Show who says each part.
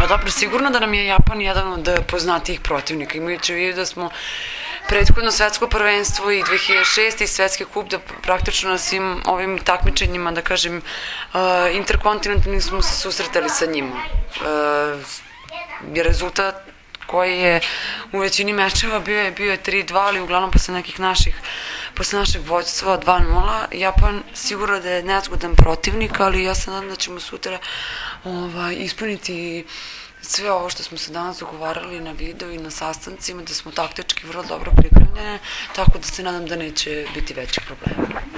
Speaker 1: Pa dobro, sigurno da nam je Japan jedan od poznatijih protivnika, imajući u vidu da smo prethodno svetsko prvenstvo i 2006. i svetski kup, da praktično na svim ovim takmičenjima, da kažem, interkontinentalnim smo se susretali sa njima. Rezultat koji je u većini mečeva bio je 3-2, ali uglavnom posle našeg vođstva 2-0. Japan sigurno da je nezgodan protivnik, ali ja se nadam da ćemo sutra ispuniti sve ovo što smo se danas dogovarali na video i na sastancima, da smo taktički vrlo dobro pripremljene, tako da se nadam da neće biti većih problema.